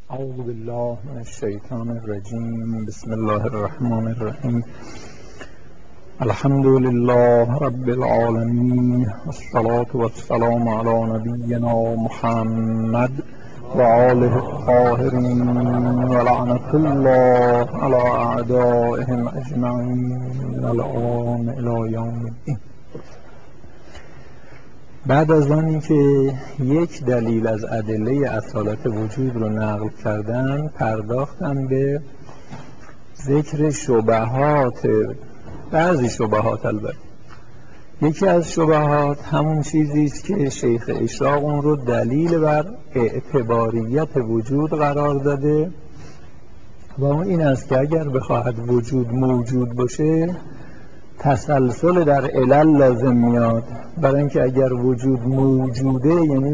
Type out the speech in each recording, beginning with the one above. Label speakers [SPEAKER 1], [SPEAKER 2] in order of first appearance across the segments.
[SPEAKER 1] اعوذ بالله من الشیطان الرجیم. بسم الله الرحمن الرحیم. الحمد لله رب العالمین، والصلاة والسلام علی نبینا محمد و آله الطاهرین و لعنة الله علی اعدائهم اجمعین الان الی یوم الدین. بعد از آنی که یک دلیل از ادله اصالت وجود رو نقل کردن، پرداختن به ذکر شبهات، بعضی شبهات. البته یکی از شبهات همون چیزی است که شیخ اشراق اون رو دلیل بر اعتباریت وجود قرار داده و اون این است که اگر بخواهد وجود موجود باشه تسلسل در علل لازم میاد، برای اینکه اگر وجود موجوده یعنی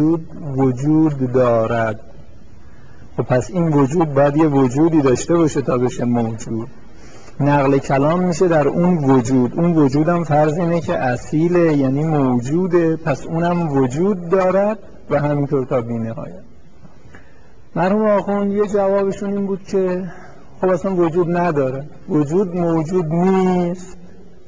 [SPEAKER 1] وجود دارد. خب پس این وجود باید یه وجودی داشته باشه تا بشه موجود. نقل کلام میشه در اون وجود. اون وجود هم فرض اینه که اصیله یعنی موجوده، پس اونم وجود دارد و همینطور تا بی‌نهایت. مرحوم آخوند یه جوابشون این بود که خب اصلا وجود نداره، وجود موجود نیست.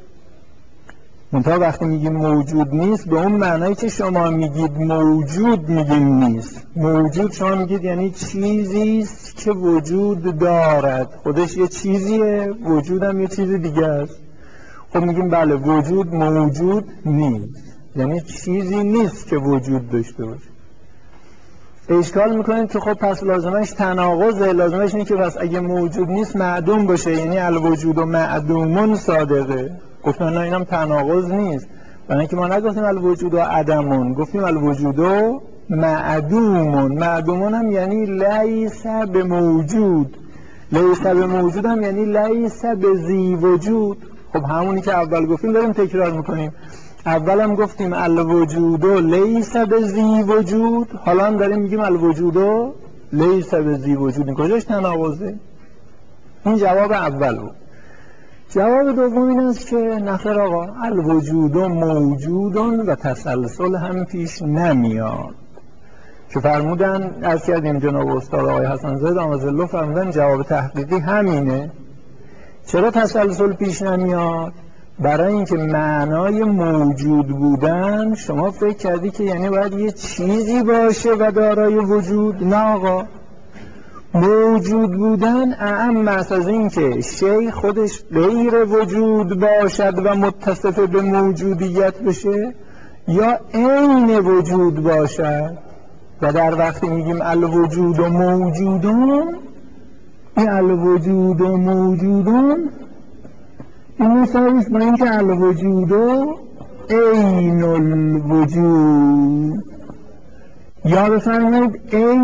[SPEAKER 1] منتها وقتی میگیم موجود نیست به اون معنایی که شما میگید موجود میگیم نیست. موجود شما میگید یعنی چیزی است که وجود دارد، خودش یه چیزیه، وجود هم یه چیز دیگه است. خب میگیم بله وجود موجود نیست، یعنی چیزی نیست که وجود داشته باشه. اشکال میکنید که خب پس لازمش تناقضه، لازمش اینه که پس اگه موجود نیست معدوم باشه، یعنی الوجود و معدومون صادقه. گفتن نه اینم تناقض نیست، برای اینکه ما نگفتیم الوجود و عدمون، گفتیم الوجود و معدومون. معدومون هم یعنی لیس به موجود، لیس به موجود هم یعنی لیس به ذی وجود. خب همونی که اول گفتیم داریم تکرار میکنیم. اول هم گفتیم الوجود و لیس به ذی وجود، حالا هم داریم میگیم الوجود و لیس به ذی وجود. این کجاش تناقضه؟ این جواب اول بود. جواب دوم این است که نخیر آقا، الوجود و موجودون و تسلسل هم پیش نمیاد. که فرمودن از کردیم جناب استاد آقای حسن زاده دامادالله فرمودن جواب تحقیقی همینه. چرا تسلسل پیش نمیاد؟ برای اینکه معنای موجود بودن شما فکر کردی که یعنی باید یه چیزی باشه و دارای وجود. نه آقا، موجود بودن اعم از این که شی خودش غیر وجود باشد و متصف به موجودیت بشه یا عین وجود باشد. و در وقتی میگیم الوجود و موجودون، این الوجود و موجودون این مساویست با اینکه الوجود و عین الوجود، یا بفرمایید عین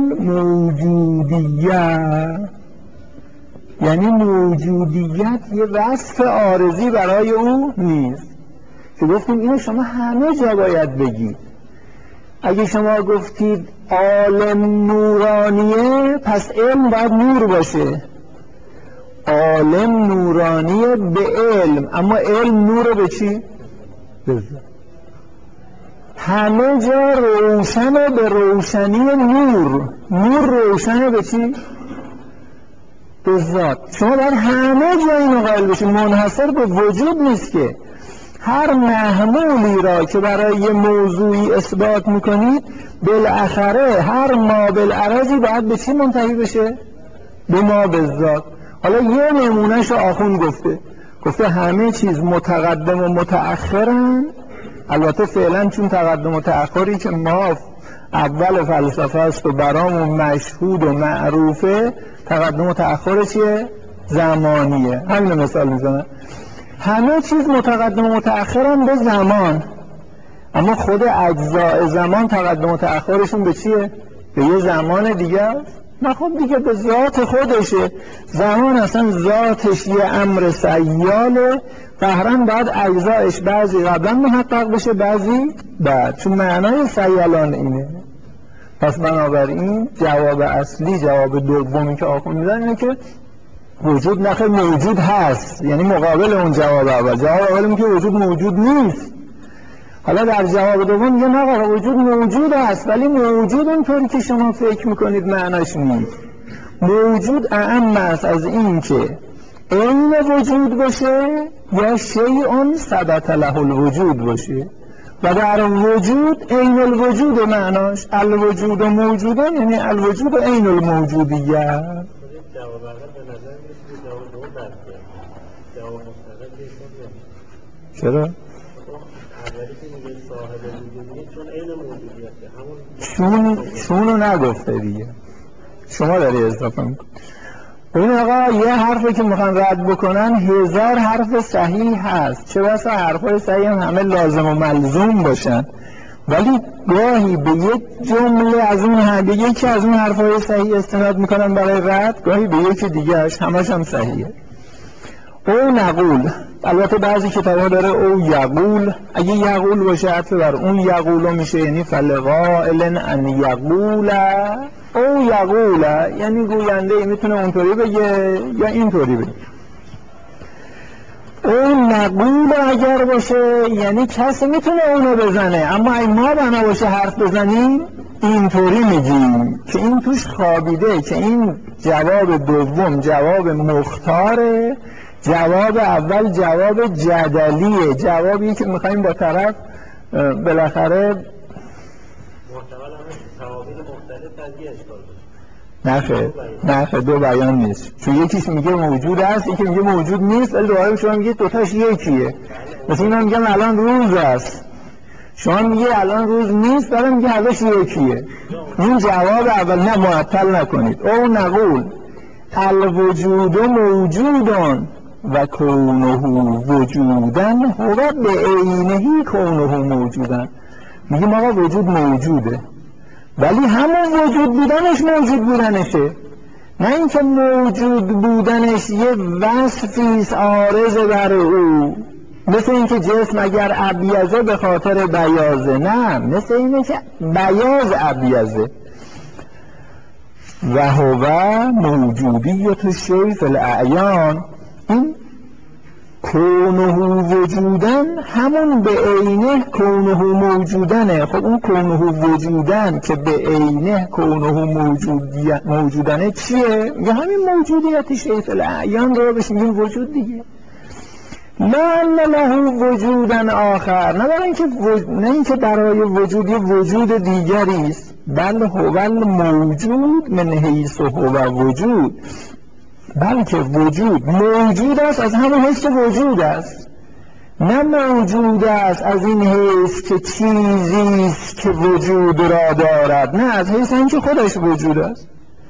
[SPEAKER 1] الموجودیت، یعنی موجودیت یه وصف عارضی برای او نیست. که گفتیم اینو شما همه جا باید بگید. اگه شما گفتید عالم نورانیه پس علم باید نور باشه. عالم نورانیه به علم، اما علم نور به چی؟ همه جا روشنه به روشنی نور. نور روشنه به چی؟ به ذات. شما باید همه جا اینو قائل بشید، منحصر به وجود نیست که هر محمولی را که برای یه موضوعی اثبات میکنید بالاخره هر ما بالعرضی باید به چی منتهی بشه؟ به ما به ذات. حالا یه نمونهش آخون گفته همه چیز متقدم و متأخرن. البته فعلا چون تقدم و تأخری که ما اول فلسفه است و برامون مشهود و معروفه، تقدم و تأخر چیه؟ زمانیه. همین مثال میزنم. همه چیز متقدم و متأخرن به زمان، اما خود اجزاء زمان تقدم و تأخرشون به چیه؟ به یه زمان دیگه است. نه خب دیگه به ذات خودشه. زمان اصلا ذاتش یه امر سیاله، قهرن باید اجزایش بعضی قبلا محقق بشه بعضی بعد، چون معنای سیالان اینه. پس بنابراین جواب اصلی، جواب دومی که آخون میدن اینه که وجود نخیر موجود هست، یعنی مقابل اون جواب اول. جواب اول اینه که وجود موجود نیست. حالا در جواب دوم میگه نه وجود موجود است، ولی موجود اونطوری که شما فکر میکنید معناش نیست. موجود اعم است از این که عین وجود باشه یا شیء ثبت له الوجود باشه. و در وجود عین الوجود معناش الوجود و موجودن، یعنی الوجود و عین الموجودیه. چرا؟ چونو نگفته دیگه، شما داری اضافه میکنی. این آقا یه حرفی که میخوان رد بکنن 1000 حرف صحیح هست، چه بسا حرفای صحیح هم همه لازم و ملزوم باشن، ولی گاهی به یک جمله از اون به یکی از اون حرفای صحیح استناد میکنن برای رد، گاهی به یکی دیگهش، همش هم صحیحه. او نقول، البته بعضی کتاب‌ها داره او یقول، اگه یقول باشه عطف بر اون یقولو میشه، یعنی فلقائل ان یقول او یقول، یعنی گوینده میتونه اونطوری بگه یا اینطوری بگه. او نقول اگر باشه یعنی کسی میتونه اونو بزنه، اما اگه ما بنا باشه حرف بزنیم اینطوری میگیم که این توش خوابیده، که این جواب دوم جواب مختاره، جواب اول جواب جدلیه، جوابی که میخواییم با طرف بالاخره نخیر دو بیان نیست، چون یکیش میگه موجود است، یکی میگه موجود نیست، ولی دوباره شما میگه دوتاش یکیه. مثل این هم میگم الان روز است، شما میگه الان روز نیست، بعد میگه ازش یکیه. این جواب اول، نه معطل نکنید. او نقول الوجود موجودان و کونه وجودن هو به عینه کونه موجودن. میگیم آقا وجود موجوده، ولی همون وجود بودنش موجود بودنشه، نه اینکه موجود بودنش یه وصفیست عارض بر او، مثل اینکه جسم اگر ابیضه به خاطر بیاضه، نه، مثل اینه که بیاض ابیضه. و هو موجودیت الشیء فی الاعیان، این کونه وجودن همون به عینه کونه موجودنه. خب اون کونه وجودن که به عینه کونه موجودنه چیه؟ یا همین موجودیت شیء فی الاعیان رو بهش میگیم وجود دیگه. نه له وجودن آخر، نه اینکه برای وجود یه وجود دیگری است، بل هو موجود من حیث هو وجود، بلکه وجود موجود است از همون حیث وجود است، نه موجود است از این حیث که چیزی است که وجود را دارد، نه از حیث اینکه خودش وجود است.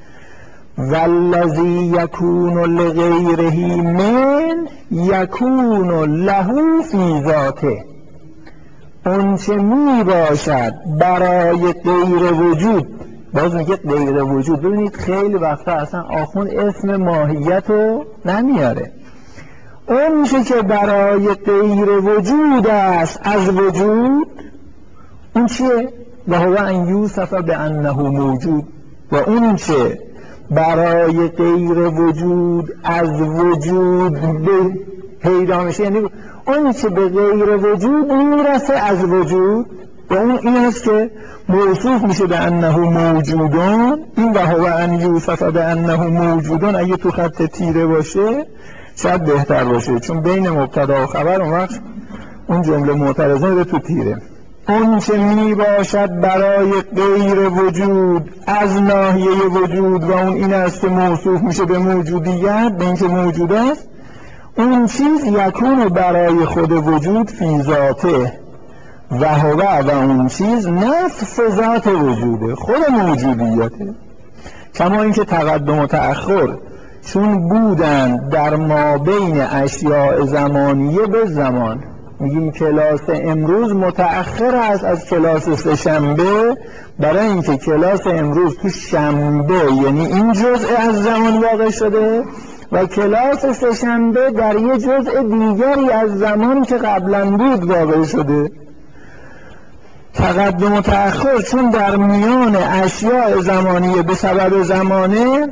[SPEAKER 1] والذی یکون لغیره من یکون له فی ذاته، اون چه می باشد برای غیر وجود، باز میگه غیر وجود. ببینید خیلی وقتا اصلا آخوند اسم ماهیت رو نمیاره. اون چه که برای غیر وجود است از وجود، اون چیه؟ و هو ان یوصف بانه موجود، و اون چه برای غیر وجود از وجود پیدا میشه، یعنی اون چه به غیر وجود میرسه از وجود، و اون این است که موصوف میشه به انه موجودان. این و هو ان یوصف به انه موجودان اگه تو خط تیره باشه شاید بهتر باشه، چون بین مبتدا و خبر اون وقت اون جمله معترضه رو تو تیره. اون چه می باشد برای غیر وجود از ناحیه وجود، و اون این است که موصوف میشه به موجودیت، به اینکه موجود است، اون چیز یکون برای خود وجود فی ذاته، و هو و اون چیز نفس ذات وجوده، خود موجودیته. کما اینکه تقدم و تأخر چون بودن در ما بین اشیاء زمانیه به زمان، میگیم کلاس امروز متأخر است از کلاس سه‌شنبه، برای اینکه کلاس امروز تو شنبه یعنی این جزء از زمان واقع شده، و کلاس سه‌شنبه در یه جزء دیگری از زمان که قبلا بود واقع شده. تقدم و تأخر چون در میان اشیاء زمانیه به سبب زمانه،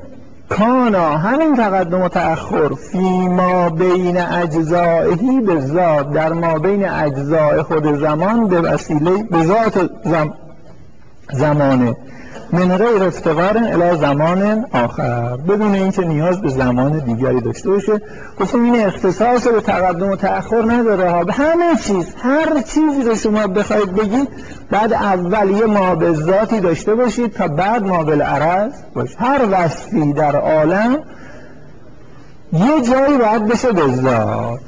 [SPEAKER 1] کانا همین تقدم و تأخر فی ما بین اجزائهی به ذات، در ما بین اجزاء خود زمان به وسیله به ذات زمانه، من غیر افتقار الی زمان آخر، بدون اینکه نیاز به زمان دیگری داشته باشه. گفتم این اختصاص به تقدم و تأخر نداره ها، به همه چیز، هر چیزی رو شما بخواید بگید بعد اول یه ما به ذاتی داشته باشید تا بعد ما بالعرض باشه. هر وصفی در عالم یه جایی باید بشه به ذات.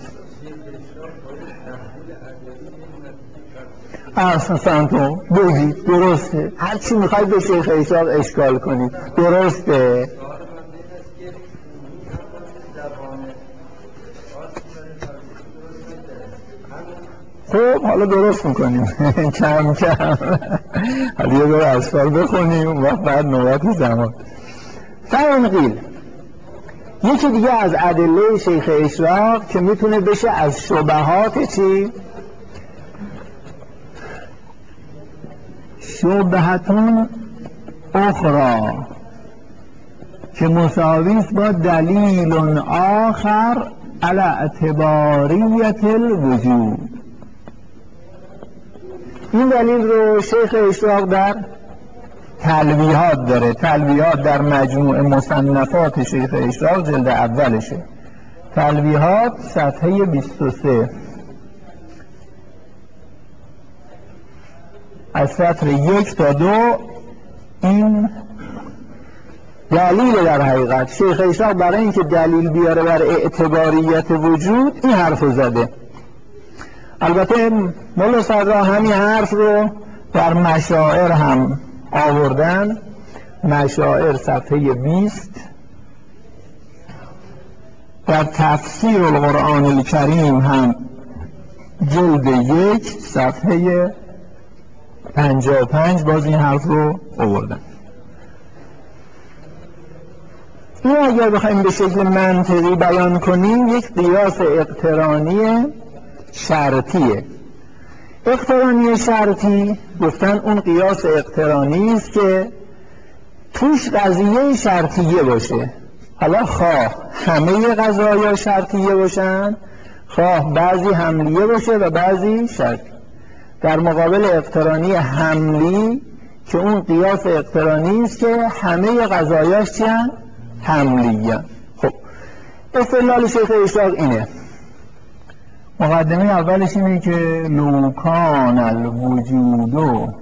[SPEAKER 1] اصلا تو بگید درسته، هر چی میخواید به شیخ اشراق اشکال کنید درسته. خب حالا درست میکنیم کم کم، حالا یه دور اسفال بخونیم و بعد نوبت زمان. فرنقیل یکی دیگه از ادله شیخ اشراق که میتونه بشه از شبهات چی؟ شبهتون اخرى که مساویست با دلیل آخر علی اعتباریت الوجود. این دلیل رو شیخ اشراق در تلویحات داره، تلویحات در مجموع مصنفات شیخ اشراق جلد اولشه، تلویحات صفحه 23 از سطر 1 تا 2. این دلیل در حقیقت شیخ اشراق برای اینکه دلیل بیاره بر اعتباریت وجود این حرف زده. البته مولا صدرا همین حرف رو در مشاعر هم آوردن، مشاعر صفحه 20، در تفسیر القرآن الکریم هم جلد 1 صفحه 55 باز این حرف رو آوردن. این اگر بخوایم به شکل منطقی بیان کنیم یک قیاس اقترانی شرطیه. اقترانی شرطی گفتن اون قیاس اقترانی است که توش قضیه شرطیه باشه. حالا خواه همه قضایا شرطیه باشن، خواه بعضی حملیه باشه و بعضی شرطی. در مقابل اقترانی حملی که اون قیاس اقترانی است که همه قضایاش چیان؟ حملیه. خب استدلال شیخ اشراق اینه، مقدمه اولش اینه که لو کان الوجود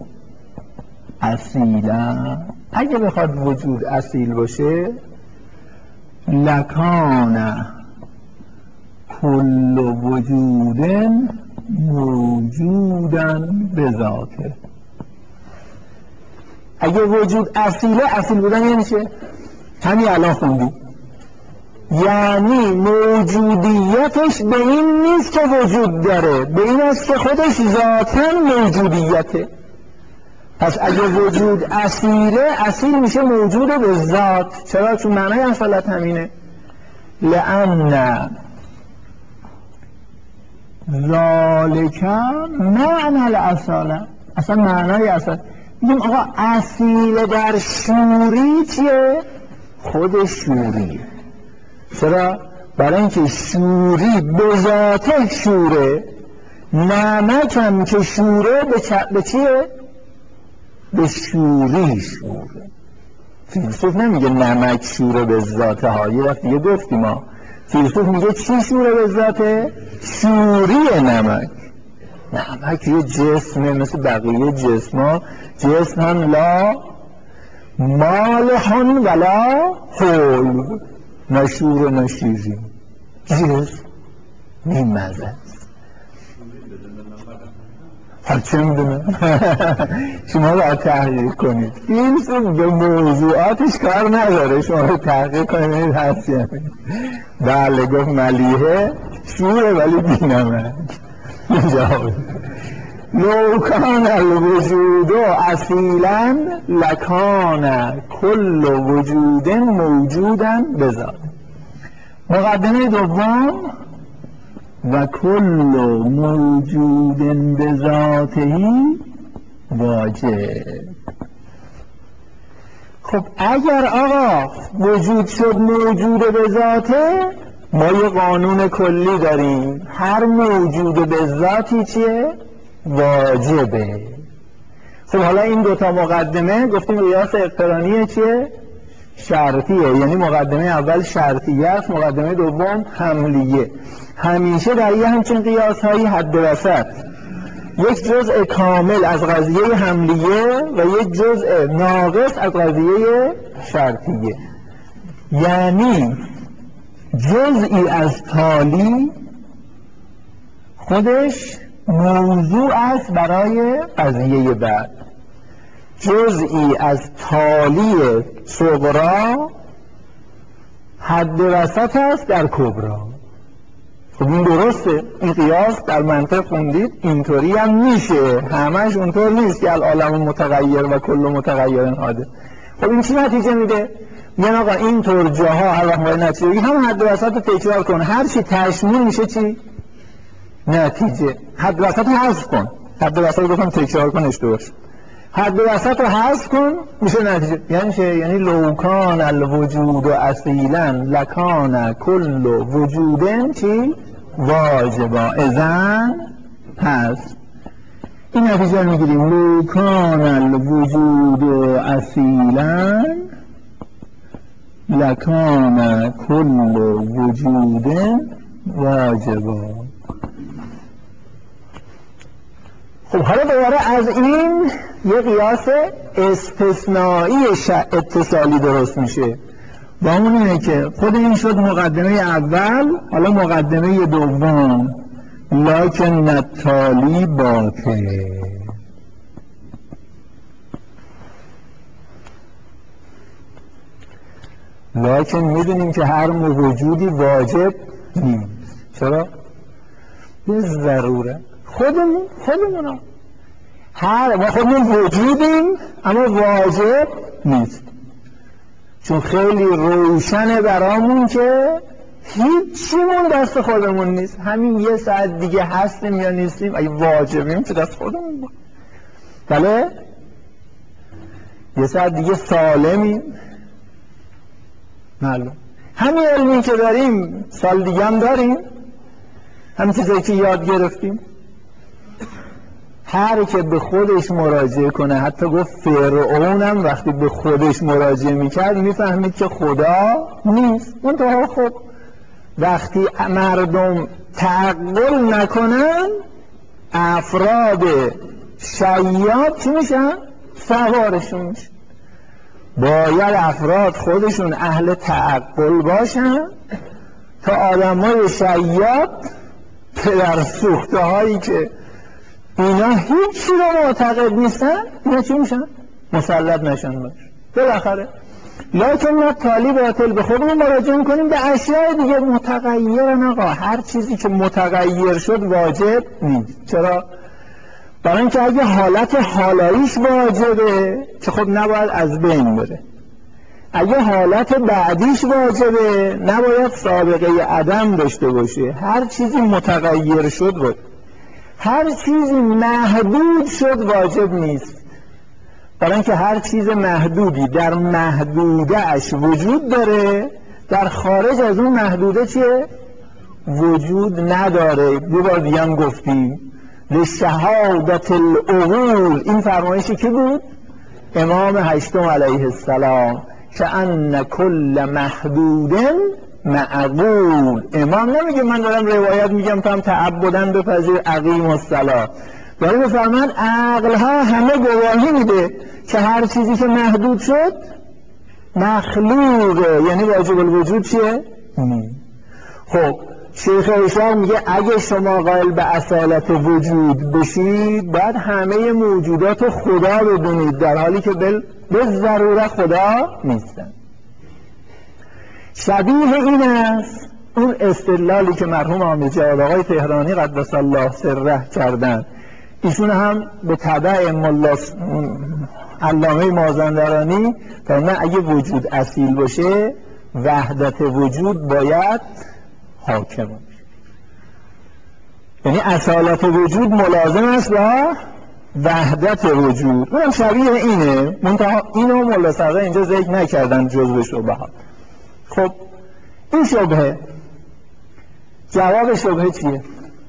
[SPEAKER 1] اصیلا، اگه بخواد وجود اصیل باشه لکان کل وجود موجودن بذاته. اگه وجود اصیله، اصیل بودن یعنی چه؟ همین الان خوندی، یعنی موجودیتش به این نیست که وجود داره، به این است که خودش ذاتاً موجودیته. پس اگه وجود اصیله، اصیل میشه موجود به ذات. چرا؟ چون معنی اصالت همینه، لأن ذالک معنی الاصاله. اصلا معنی اصل میگیم آقا اصیل در شوری چیه؟ خود شوریه. چرا؟ برای اینکه شوری به ذاته شوره، نمک هم که شوره به چیه؟ به شوری شوره. فیلسوف نمیگه نمک شوره به ذاته ها، یه وقت دیگه گفتیم ما فیلسوف میگه چی شوره به ذاته؟ شوری نمک. نمک یه جسمه مثل بقیه جسما، جسم هم لا مالحون ولا حول، نشور و نشیری، جسم نیمزه است. چه میدونم شما باید تحقیق کنید، این به موضوعاتش کار نداره، شما رو تحقیق کنید هستی همین. بله گفت ملیحه شوره ولی بینمه جواب. لو کان الوجود اصیلا لکان کل وجود موجودا بذات. مقدمه دوم و کل موجود بذاته واجب. خب اگر آقا وجود شد موجود به ذاته، ما یه قانون کلی داریم، هر موجود به ذاتی چیه؟ واجبه. خب حالا این دوتا مقدمه گفتیم قیاس اقترانی چیه؟ شرطیه، یعنی مقدمه اول شرطیه است، مقدمه دوم حملیه. همیشه در یه همچین قیاس هایی حد وسط، یک جزء کامل از قضیه حملیه و یک جزء ناقص از قضیه شرطیه. یعنی جزئی از تالی خودش موضوع است برای قضیه بعد، جزئی از تالی صغرا حد وسط است در کبرا. خب این درسته، این قیاس در منطق خوندید اینطوری هم میشه، همش اونطور نیست که العالم متغیر و کل متغیر حادث. خب این چی نتیجه میده؟ میگن آقا اینطور جاها هر وقت باید نتیجه بگی هم حد وسط رو تکرار کن، هر چی تشمیل میشه چی؟ نتیجه. حد وسط رو حذف کن، حد وسط رو گفتم تکرار کن اشتباه شد، حد وسط رو حذف کن میشه نتیجه. یعنی چه؟ یعنی لو کان الوجود اصیلا لکان کل وجودن چی؟ واجبا اذن هست. این نتیجه رو میگیریم لو کان الوجود اصیلا لکان کل وجودن واجبا. خب حالا دوباره از این یه قیاس استثنایی اتصالی درست میشه، با اون اینه که خود این شد مقدمه اول. حالا مقدمه دوم لکن التالی باطل. لکن میدونیم که هر موجودی واجب نیست. چرا؟ به ضروره خودمون ما خودمون وجودیم اما واجب نیست، چون خیلی روشنه برامون که هیچیمون دست خودمون نیست. همین یه ساعت دیگه هستیم یا نیستیم، اگه واجبیم که دست خودمون بود. بله یه ساعت دیگه سالمیم، معلوم. همین علمی که داریم سال دیگه هم داریم، همین چیزایی که یاد گرفتیم. هر که به خودش مراجعه کنه، حتی گفت فرعونم وقتی به خودش مراجعه میکرد میفهمید که خدا نیست. منتها خب وقتی مردم تعقل نکنن، افراد شیاد چی میشن؟ سوارشون میشن. باید افراد خودشون اهل تعقل باشن تا آدمای شیاد پدر سوخته هایی که اینا هیچی رو معتقد نیستن، اینا چی میشن؟ مسلط نشن باش. بالاخره لکن ما تالی باطل، به خودمون مراجعه میکنیم به اشیاء دیگه متغیرن. آقا هر چیزی که متغیر شد واجب نیست. چرا؟ برای اینکه اگه حالت حالاییش واجبه که خب نباید از بین بره، اگه حالت بعدیش واجبه نباید سابقه عدم داشته باشه. هر چیزی متغیر شد واجب، هر چیزی محدود شد واجب نیست. برای اینکه هر چیز محدودی در محدوده اش وجود داره، در خارج از اون محدوده چیه؟ وجود نداره. دو بار دیگه هم گفتیم لشهادت العقول، این فرمایشی که بود امام هشتم علیه السلام که ان کل محدود معقول. امام نمیگه من دارم روایت میگم تا هم تعبدن بپذیر اقیم الصلاة، داره بفرمان عقلها همه گواهی میده که هر چیزی که محدود شد مخلوقه، یعنی واجب الوجود چیه؟ خب شیخ ایشان میگه اگه شما قائل به اصالت وجود بشید باید همه موجودات خدا بدونید، در حالی که به ضرورت خدا نیستن. شبیه این است اون استدلالی که مرحوم عامل جواد آقای تهرانی قدس الله سره کردن. ایشون هم به تبع علامه مازندرانی فرمودن اگه وجود اصیل باشه وحدت وجود باید حاکم باشه، یعنی اصالت وجود ملازم است با وحدت وجود، اونم شبیه اینه، منتها اینو ملا صدر اینجا ذکر نکردن جزو شبهات. خب این شبهه، جواب شبهه چیه؟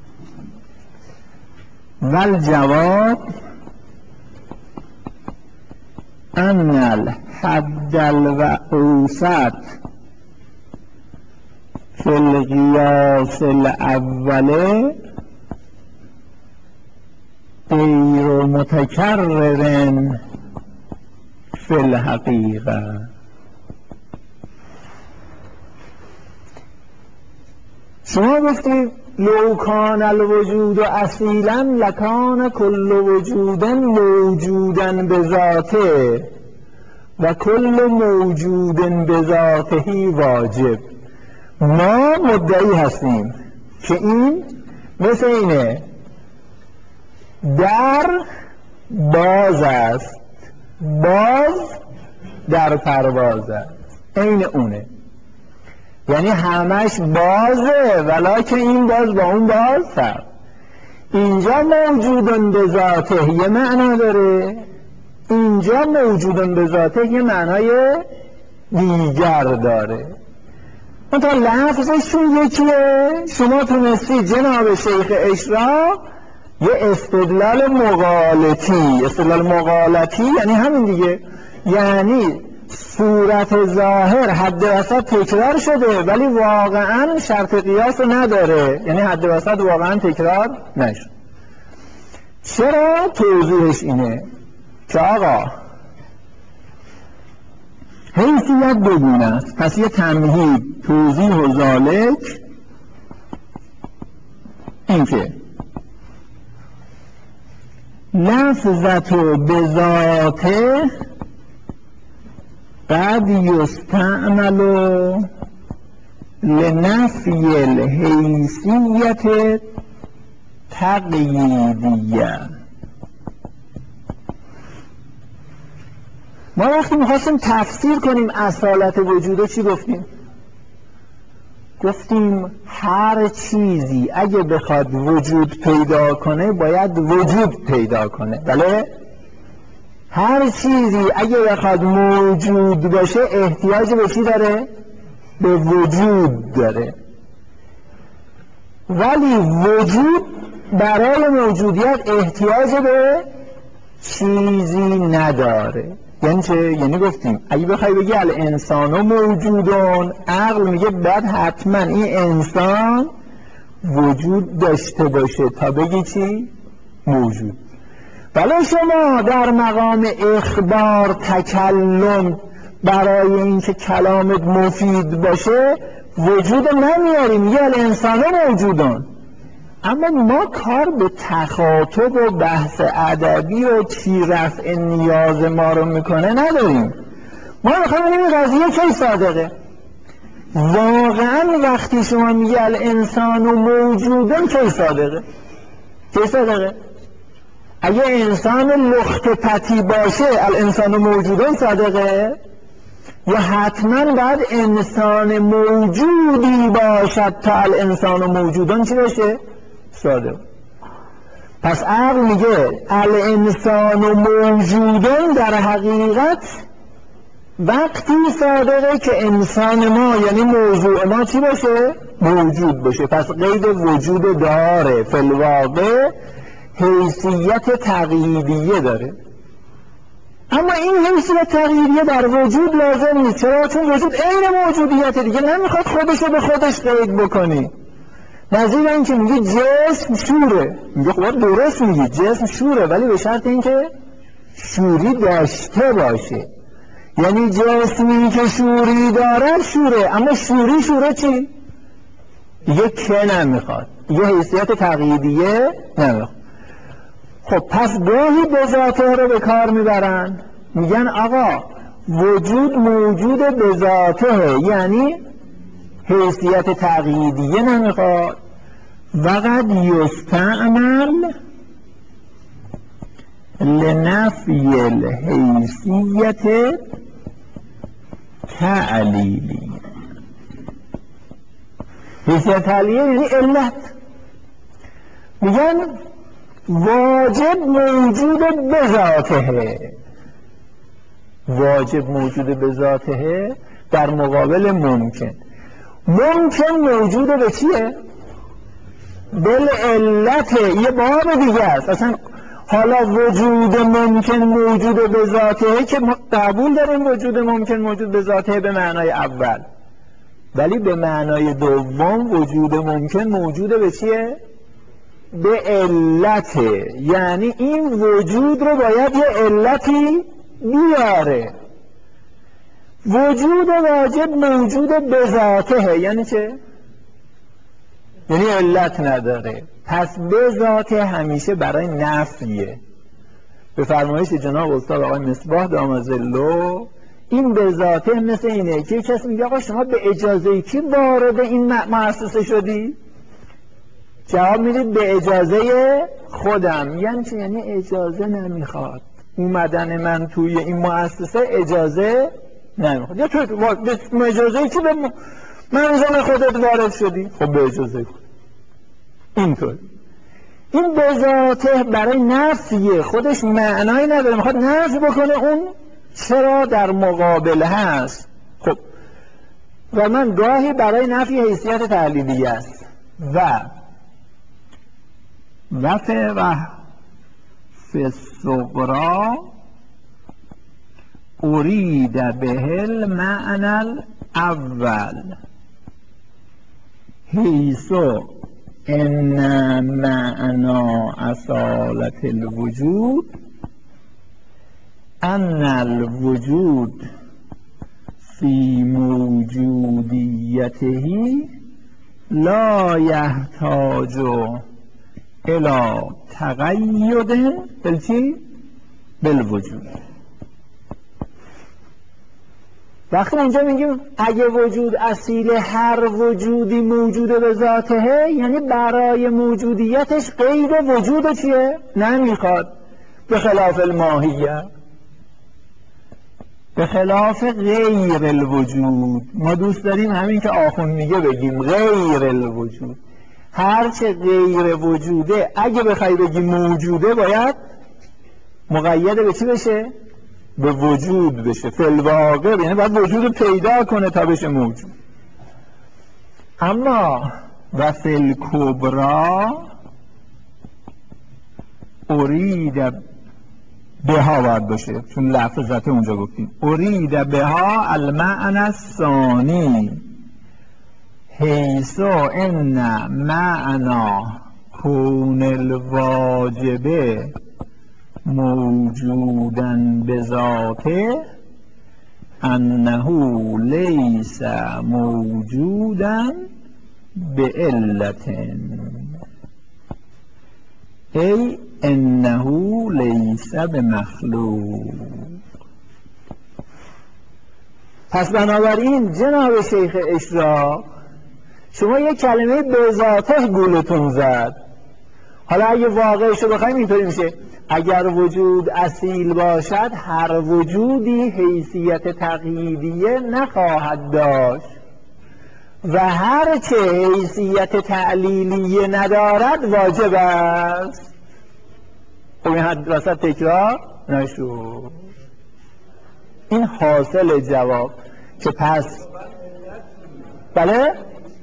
[SPEAKER 1] والجواب ان الحد الوسط فی القیاس الاول غیر متکرر فی الحقیقه. شما گفتید لو کان الوجود اصیلا لکان کل وجود موجودا بذاته و کل موجود بذاته واجب. ما مدعی هستیم که این مثل اینه، در باز است، باز در پرواز است، این اونه، یعنی همش بازه ولکن این باز با اون باز فرق. اینجا موجودن به ذاته یه معنا داره، اینجا موجودن به ذاته یه معنای دیگر داره، منتها لفظشون یکیه. شما تونستی جناب شیخ اشراق یه استدلال مغالطی، استدلال مغالطی یعنی همین دیگه، یعنی صورت ظاهر حد وسط تکرار شده ولی واقعا شرط قیاس رو نداره، یعنی حد وسط واقعا تکرار نشد. چرا؟ توضیحش اینه که آقا حیثیت دو گونه است، پس یه تمهید توضیح و ذالک این که لفظت و بذاته قد یستعمل لنفی الحیثیت تقییدیه. ما وقتی میخواستیم تفسیر کنیم اصالت وجود چی گفتیم؟ گفتیم هر چیزی اگه بخواد وجود پیدا کنه باید وجود پیدا کنه، بله؟ هر چیزی اگه بخواد موجود باشه احتیاج به چی داره؟ به وجود داره. ولی وجود برای موجودیت احتیاج به چیزی نداره. یعنی چه؟ یعنی گفتیم اگه بخوای بگی الانسان موجودون، عقل میگه بعد حتما این انسان وجود داشته باشه تا بگی چی؟ موجود. ولی شما در مقام اخبار تکلم برای اینکه کلامت مفید باشه وجود نمیاری، میگه الانسان موجودون. اما ما کار به تخاطب و بحث ادبی و چی رفع نیاز ما رو میکنه نداریم. ما میخوایم ببینیم این قضیه کی صادقه. واقعا وقتی شما میگه الانسان موجودن کی صادقه؟ کی صادقه؟ اگه انسان لخت پتی باشه الانسان موجودن صادقه؟ یا حتما باید انسان موجودی باشد تا الانسان موجودن چی باشه؟ صادق. پس عقل میگه الانسان موجودن در حقیقت وقتی صادقه که انسان ما یعنی موضوع ما چی باشه؟ موجود باشه. پس قید وجود داره، فی الواقع حیثیت تقییدیه داره. اما این حیثیت تقییدیه در وجود لازم نیست. چرا؟ چون وجود عین موجودیت دیگه، نمیخواد خودشو به خودش قید بکنی. نظیر این که میگی جسم شوره، میگه خب درست میگی جسم شوره ولی به شرط اینکه شوری داشته باشه. یعنی جسمی که شوری داره شوره، اما شوره چی؟ دیگه که نمیخواد، دیگه حیثیت تقییدیه نمیخواد. خب پس گاهی به ذاته رو به کار میبرن، میگن آقا وجود موجود به ذاته، یعنی حیثیت تقییدیه نمیخواد. وقد یستعمل لنفی الحیثیت تعلیلی. حیثیت تعلیلی یعنی علت. میگن واجب موجود به ذاته، واجب موجود به ذاته در مقابل ممکن. ممکن موجود به چیه؟ بالعلته، یه باب دیگه است اصلا. حالا وجود ممکن موجود به ذاته که قبول داریم وجود ممکن موجود به ذاته به معنای اول، ولی به معنای دوم وجود ممکن موجود به چیه؟ به علته، یعنی این وجود رو باید یه علتی بیاره. وجود واجب موجود به ذاته یعنی چه؟ یعنی علت نداره، پس به ذاته همیشه برای نفیه. به فرمایش جناب استاد آقای مصباح دام ظله، این به ذاته مثل اینه که کسی میگه آقا شما به اجازه کی وارد این مؤسسه شدی؟ جواب میدید به اجازه خودم. یعنی چه؟ یعنی اجازه نمیخواد، اومدن من توی این مؤسسه اجازه نمیخواد. یا تو به اجازه کی به منظم خودت وارد شدی؟ خب به اجازه خود. اینطور این به ذاته برای نفیه، خودش معنایی نداره، میخواد نفی بکنه اون چرا در مقابل هست. خب و من گاهی برای نفی حیثیت تعلیلیه است و فی الصغرا ارید به المعنى الاول حیث ان معنى اصالة الوجود ان الوجود فی موجودیته لا یحتاج الى تقید بالوجود. وقتی اینجا میگیم اگه وجود اصیل هر وجودی موجود به ذاته، یعنی برای موجودیتش قید وجود چیه؟ نمیخواد. به خلاف الماهیه، به خلاف غیر الوجود. ما دوست داریم همین که آخوند میگه بگیم غیر الوجود. هرچه غیر وجوده اگه بخوای بگی موجوده باید مقید به چی بشه؟ به وجود بشه. فی الواقع یعنی باید وجود پیدا کنه تا بشه موجود. اما و فی الکبرا ارید بها باید باشه، چون لفظت اونجا گفتیم ارید بها المعنى الثانی حیث ان معنی کون الواجب موجودا بذاته انه لیس موجودا بعلت ای انه لیس بمخلوق. پس بنابراین جناب شیخ اشراق شما یک کلمه به ذاته گولتون زد. حالا اگه واقعشو بخوایم اینطوری میشه اگر وجود اصیل باشد هر وجودی حیثیت تقییدیه نخواهد داشت و هر چه حیثیت تعلیلیه ندارد واجب است. خب این حد وسط تکرار نشو. این حاصل جواب که پس بله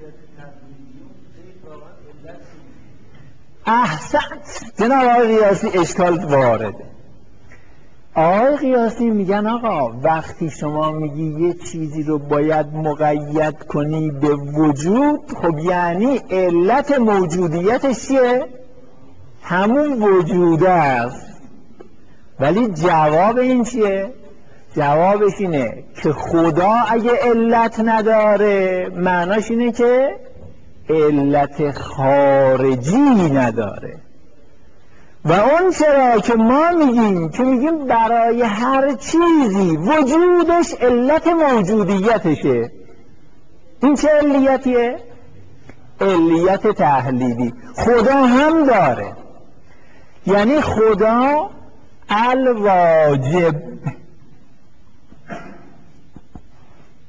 [SPEAKER 1] احسنت جناب آقای قیاسی اشکال وارده. آقای قیاسی میگن آقا وقتی شما میگی یه چیزی رو باید مقید کنی به وجود، خب یعنی علت موجودیتش چیه؟ همون وجوده است. ولی جواب این چیه؟ جوابش اینه که خدا اگه علت نداره معناش اینه که علت خارجی نداره. و اون چرا که ما میگیم که میگیم برای هر چیزی وجودش علت موجودیتشه. این چه علیتیه؟ علیت تحلیلی. خدا هم داره، یعنی خدا الواجب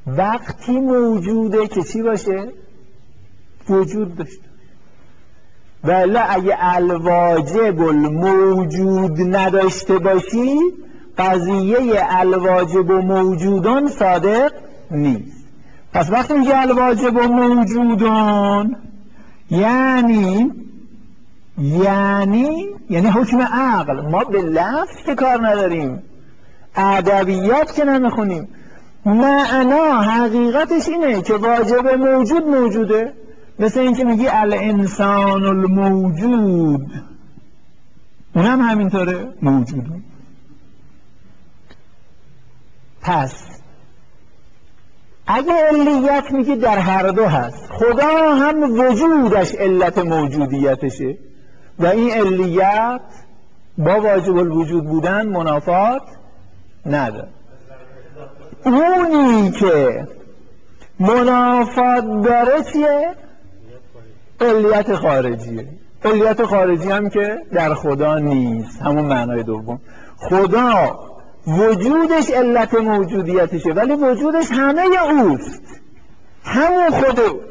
[SPEAKER 1] وقتی موجوده که چی باشه؟ وجود داشته. ولی اگه الواجب الموجود نداشته باشی قضیه الواجب و موجودان صادق نیست. پس وقتی میگه الواجب و موجودان یعنی حکم عقل. ما به لفظ که کار نداریم، ادبیات که نمیخونیم، معنا حقیقتش اینه که واجب موجود موجوده. مثل این که میگی الانسان الموجود، اونم همینطوره، موجوده. پس اگه علیت میگی در هر دو هست، خدا هم وجودش علت موجودیتشه و این علیت با واجب الوجود بودن منافات نداره. اونی که منافات داره چیه؟ علیت خارجیه. علیت خارجی هم که در خدا نیست، همون معنای دوم. خدا وجودش علت موجودیتشه ولی وجودش همه اوست، همون خودو.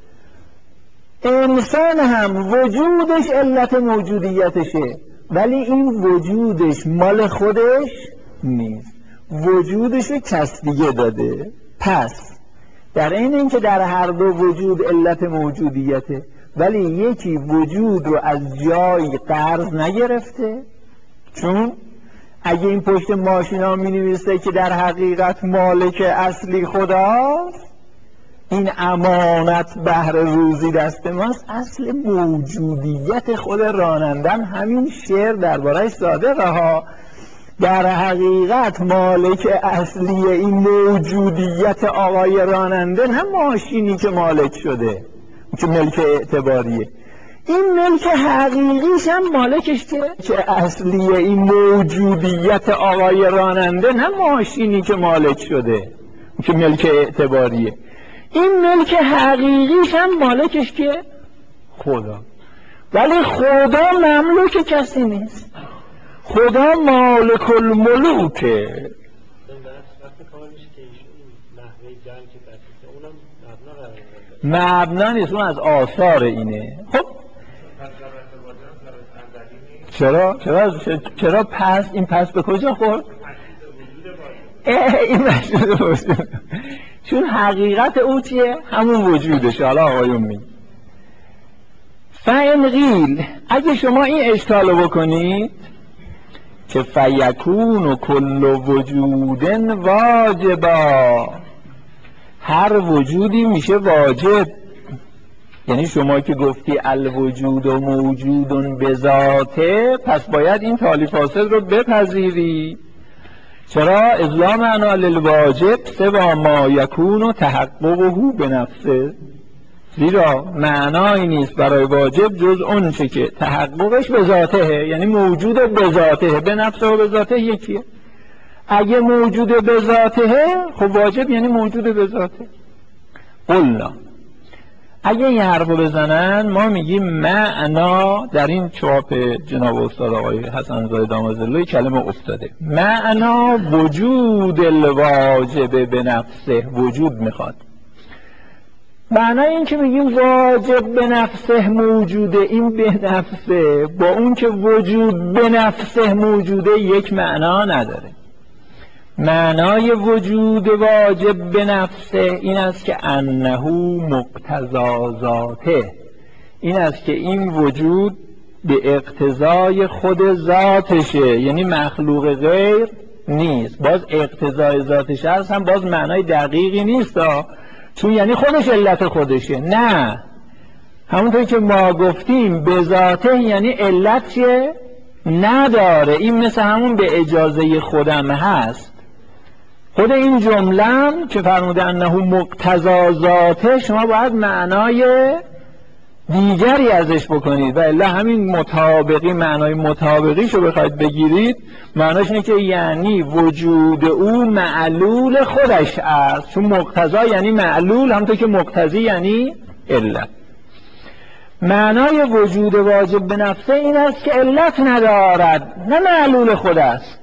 [SPEAKER 1] انسان هم وجودش علت موجودیتشه ولی این وجودش مال خودش نیست، وجودشو کس دیگه داده. پس در این که در هر دو وجود علت موجودیته ولی یکی وجود رو از جای قرض نگرفته، چون اگه این پشت ماشینا می نویسه که در حقیقت مالک اصلی خداست، این امانت بهر روزی دست ماست، اصل موجودیت خود رانندن همین شعر درباره‌اش صادقه ها. در حقیقت مالک اصلی این موجودیت آقای راننده نه ماشینی که مالک شده که ملک اعتباریه، این ملک حقیقیش هم مالکش که اصلی این موجودیت آقای راننده نه ماشینی که مالک شده که ملک اعتباریه، این ملک حقیقیش هم مالکش که خدا. ولی خدا مملوک کسی نیست، خدا مالک الملوکه. مبنا نیست، اون از آثار اینه. خب چرا پس این پس به کجا خورد؟ این مشهود وجود، چون حقیقت او چیه؟ همون وجودشه. حالا آقایون می فإن قیل، اگه شما این اشکالو بکنید که فیکون کل وجود واجبا، هر وجودی میشه واجب. یعنی شما که گفتی الوجود و موجود بذاته، پس باید این تالی فاسد رو بپذیری. چرا؟ اذ معنا للواجب سوا ما یکون تحققه بنفسه، زیرا معنایی نیست برای واجب جز اون چه که تحققش به ذاته، یعنی موجود به ذاته. به نفسه و به ذاته یکیه. اگه موجود به ذاته خب واجب یعنی موجود به ذاته. قلنا، اگه این حرفو بزنن ما میگیم معنا، در این چاپ جناب استاد آقای حسن زاده دامادالله کلمه افتاده، معنا وجود الواجب به نفسه، وجود میخواد. معنی این که میگیم واجب به نفسه موجوده، این به نفسه با اون که وجود به نفسه موجوده یک معنا نداره. معنای وجود واجب به نفسه این است که انه مقتضا ذاته، این است که این وجود به اقتضای خود ذاتشه، یعنی مخلوق غیر نیست. باز اقتضای ذاتشه هست هم باز معنای دقیقی نیست چون یعنی خودش علت خودشه، نه، همونطور که ما گفتیم به ذاته یعنی علت چیه؟ نداره. این مثل همون به اجازه خودم هست. خود این جمله که فرموده انه مقتضا ذاته، شما باید معنای دیگری ازش بکنید و الا همین مطابقی، معنای مطابقیشو بخواید بگیرید، معناش اینه که یعنی وجود او معلول خودش است، چون مقتضا یعنی معلول، همونطور که مقتضی یعنی علت. معنای وجود واجب به نفسه این است که علت ندارد، نه معلول خود است،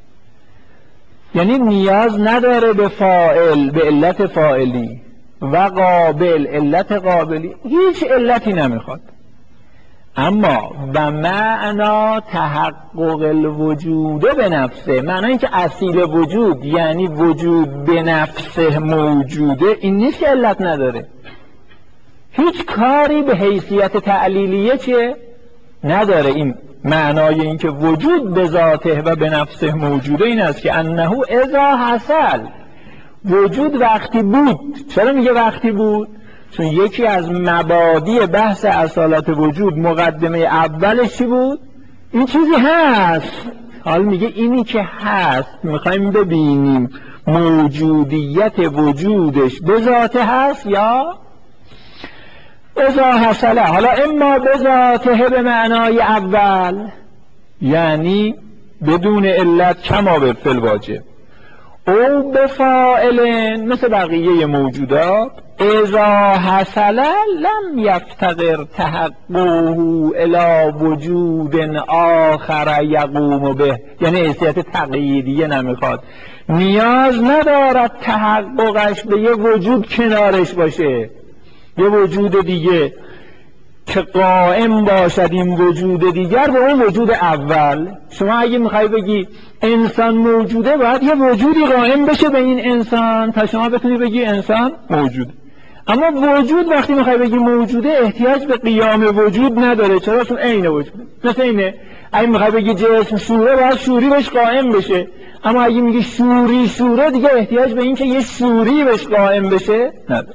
[SPEAKER 1] یعنی نیاز نداره به فاعل، به علت فاعلی و قابل، علت قابلی، هیچ علتی نمیخواد. اما و معنا تحقق الوجود به نفسه، معنی این که اصیل وجود یعنی وجود به نفسه موجوده، این نیست که علت نداره، هیچ کاری به حیثیت تعلیلیه چه نداره. این معنای این که وجود به ذاته و به نفسه موجوده این است که انه اذا حصل، وجود وقتی بود. چرا میگه وقتی بود؟ چون یکی از مبادی بحث اصالت وجود مقدمه اولش چی بود؟ این چیزی هست. حال میگه اینی که هست میخوایم ببینیم موجودیت وجودش به ذاته هست یا اذا حصله. حالا اما به ذاته به معنای اول یعنی بدون علت کما به فی الواجب، او به فاعل مثل بقیه موجودات اذا حصل لم یفتقر تحققه الی وجود آخر یقوم به، یعنی حیثیت تقییدیه نمیخواد، نیاز ندارد تحققش به یه وجود کنارش باشه، یه وجود دیگه که قائم باشد این وجود دیگر به اون وجود اول. شما اگه میخوای بگی انسان موجوده باید یه وجودی قائم بشه به این انسان تا شما بتونی بگی انسان موجوده. اما وجود وقتی میخوای بگی موجوده احتیاج به قیام وجود نداره. چرا؟ چون عین وجوده. مثل اینه اگه میخوای بگی جسم شوره باید شوری بهش قائم بشه، اما اگه میگی شوری شوره دیگه احتیاج به این که یه شوری بهش قائم بشه نداره،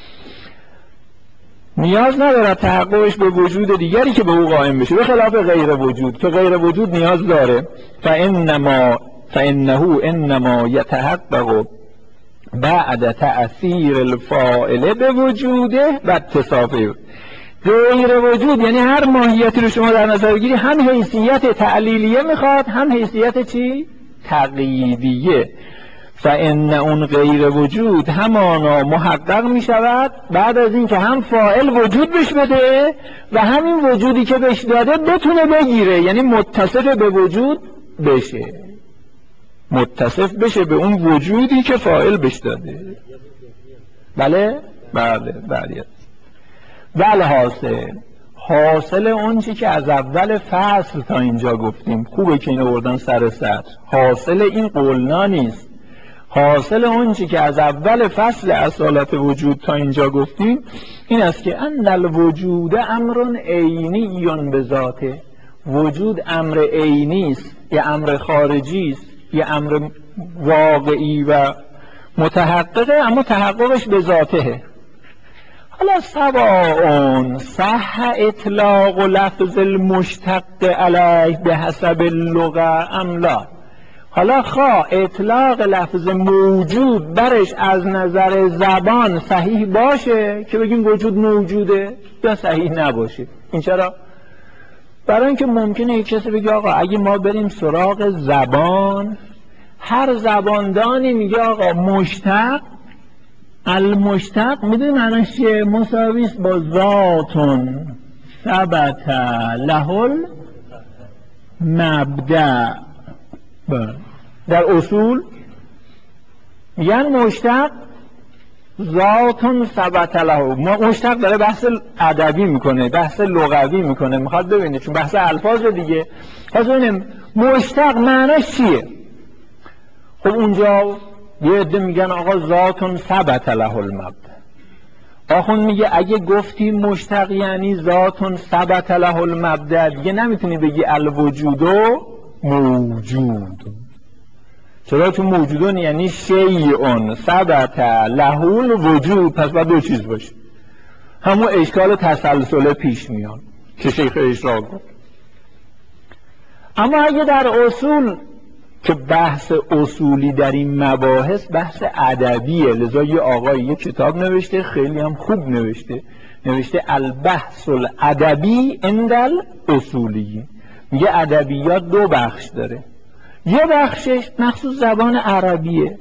[SPEAKER 1] نیاز نداره تحققش به وجود دیگری که به او قائم بشه، به خلاف غیر وجود که غیر وجود نیاز داره. فانه انما یتحقق بعد تأثیر الفاعل به وجوده و اتصافه. غیر وجود یعنی هر ماهیتی رو شما در نظر بگیری هم حیثیت تعلیلیه میخواد هم حیثیت چی؟ تقییدیه. فان اون غیر وجود همانا محقق می شود بعد از این که هم فاعل وجود بهش بده و همین وجودی که بهش داده بتونه بگیره، یعنی متصف به وجود بشه، متصف بشه به اون وجودی که فاعل بهش داده. بله؟ بله. حاصل اون چی که از اول فصل تا اینجا گفتیم، خوبه که اینو بردن سر سطر، حاصل این قولنا نیست، حاصل اون چی که از اول فصل اصالت وجود تا اینجا گفتیم این است که ان الوجود امر عینی به ذاته، وجود امر عینی است، یه امر خارجی است، یه امر واقعی و متحققه، اما تحققش به ذاته. حالا سواء صح اطلاق لفظ المشتق علیه به حسب اللغه ام لا، حالا خواه اطلاق لفظ موجود برش از نظر زبان صحیح باشه که بگیم وجود موجوده یا صحیح نباشه. این چرا؟ برای اینکه ممکنه یک کسی بگه آقا اگه ما بریم سراغ زبان، هر زباندانی میگه آقا مشتق، المشتق میدونی معنیش چیه؟ مساویست با ذاتون ثبت له المبدأ. در اصول میگن مشتق ذاتون ثبت له. مشتق داره بحث ادبی میکنه، بحث لغوی میکنه، میخواد ببینه چون بحث الفاظ دیگه. پس ببینیم مشتق معنیش چیه. خب اونجا یه عده میگن آقا ذاتون ثبت له المبدأ. آخون میگه اگه گفتی مشتق یعنی ذاتون ثبت له المبدأ دیگه نمیتونی بگی الوجودو موجود. چرا؟ چون موجودون یعنی شیئون ثبت له الوجود، پس باید دو چیز باشه. همون اشکال تسلسل پیش میان که شیخ اشراق گفت. اما اگه در اصول که بحث اصولی در این مباحث بحث ادبیه، لذا یه آقای یه کتاب نوشته خیلی هم خوب نوشته البحث الادبی عند الاصولی. میگه ادبیات دو بخش داره، یه بخشش مخصوص زبان عربیه،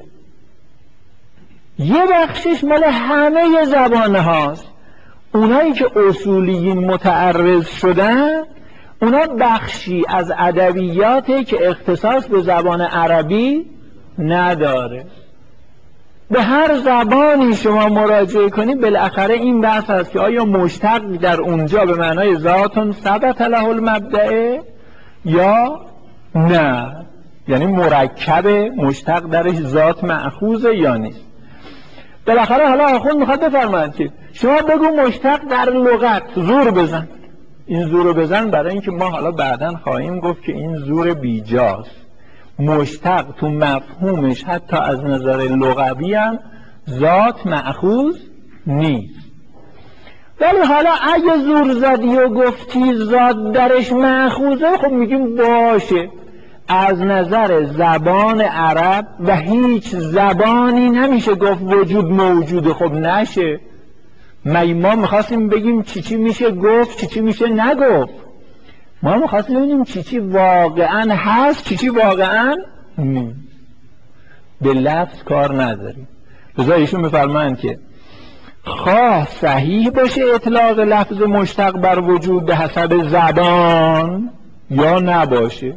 [SPEAKER 1] یه بخشش مال همه زبان هاست. اونایی که اصولیین متعرض شدن اونا بخشی از ادبیاته که اختصاص به زبان عربی نداره. به هر زبانی شما مراجعه کنید بالاخره این بحث هست که آیا مشتق در اونجا به معنای ذاتون ثبت له المبدأ یا نه، یعنی مرکب مشتق درش ذات مأخوذه یا نیست. بالاخره حالا آخوند میخواد بفرماید که شما بگو مشتق در لغت زور بزن. این زور بزن برای اینکه ما حالا بعداً خواهیم گفت که این زور بیجاست. مشتق تو مفهومش حتی از نظر لغوی هم ذات مأخوذ نیست. ولی حالا اگه زور زدی و گفتی ذات درش مأخوذه، خب میگیم باشه، از نظر زبان عرب و هیچ زبانی نمیشه گفت وجود موجوده. خب نشه، ما میخواستیم بگیم چی میشه گفت، چی میشه نگفت. ما میخواستیم بگیم چی واقعا هست، چی واقعا نیست. به لفظ کار نداریم. لذا ایشون میفرمایند که خواه صحیح باشه اطلاق لفظ مشتق بر وجود به حسب زبان یا نباشه.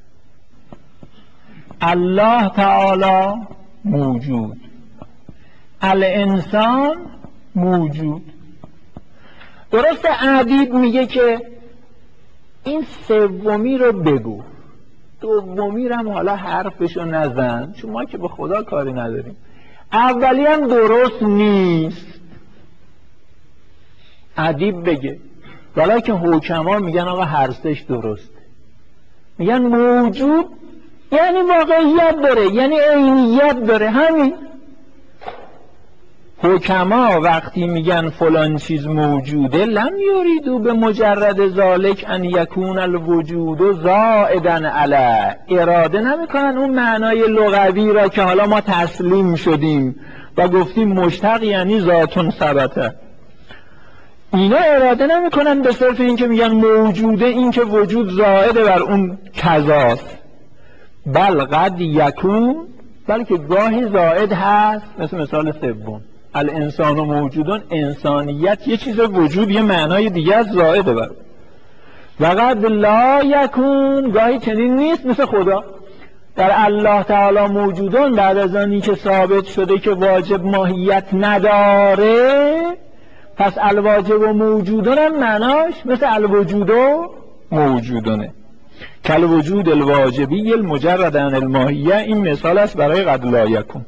[SPEAKER 1] الله تعالی موجود، الانسان موجود. درسته ادیب میگه که این سومی رو بگو، دومی رو هم حالا حرفشو نزن، چون ما که به خدا کاری نداریم. اولی هم درست نیست، ادیب بگه، ولی که حکما میگن آقا هر سه‌اش درسته. میگن موجود یعنی واقعیت داره، یعنی عینیت داره. همین حکما وقتی میگن فلان چیز موجوده، لم یریدو به مجرد ذالک ان یکون الوجود زائدا علی، اراده نمیکنن اون معنای لغوی را که حالا ما تسلیم شدیم و گفتیم مشتق یعنی ذاتون ثبته. اینا اراده نمیکنن به صرف این که میگن موجوده این که وجود زائده بر اون کذاست، بل قد یکون، بلکه گاهی زائد هست. مثال سوم الانسان و موجودون، انسانیت یه چیز وجود یه معنای دیگه از زائده بر، و قد لا یکون، گاهی چنین نیست مثل خدا. در الله تعالی موجودون بعد از آنی که ثابت شده که واجب ماهیت نداره، پس الواجب و موجودون هم معناش مثل الوجود و موجودونه. کل وجود الواجبی المجرد عن الماهیه، این مثال است برای قد لا یکون.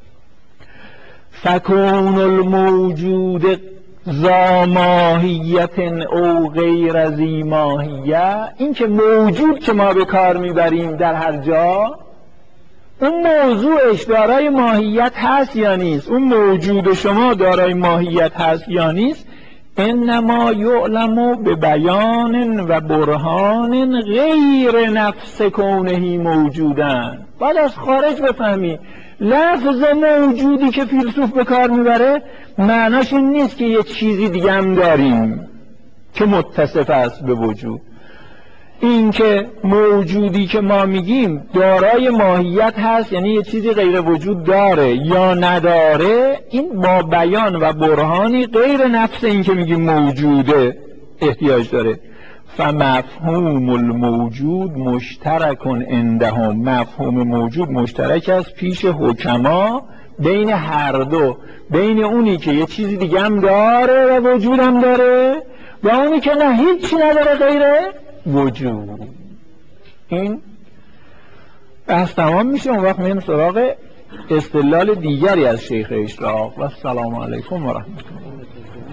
[SPEAKER 1] فکون الموجود ذا ماهیت او غیر ذی ماهیه، این که موجود که ما به کار میبریم در هر جا، اون موضوعش دارای ماهیت هست یا نیست، اون موجود شما دارای ماهیت هست یا نیست، انما یعلم به بیان و برهان غیر نفس کونه موجودن. بعد از خارج بفهمی لفظ موجودی که فیلسوف به کار میبره معناش این نیست که یه چیزی دیگه هم داریم که متصف است به وجود. این که موجودی که ما میگیم دارای ماهیت هست یعنی یه چیزی غیر وجود داره یا نداره، این با بیان و برهانی غیر نفس این که میگیم موجوده احتیاج داره. فمفهوم الموجود مشترک عندهم، مفهوم موجود مشترک است پیش حکما بین هر دو، بین اونی که یه چیزی دیگه هم داره و وجود هم داره و اونی که نه هیچی نداره غیر وجود. این بحث تمام میشه. اون وقت میریم سراغ استدلال دیگری از شیخ اشراق. و السلام علیکم و رحمت الله.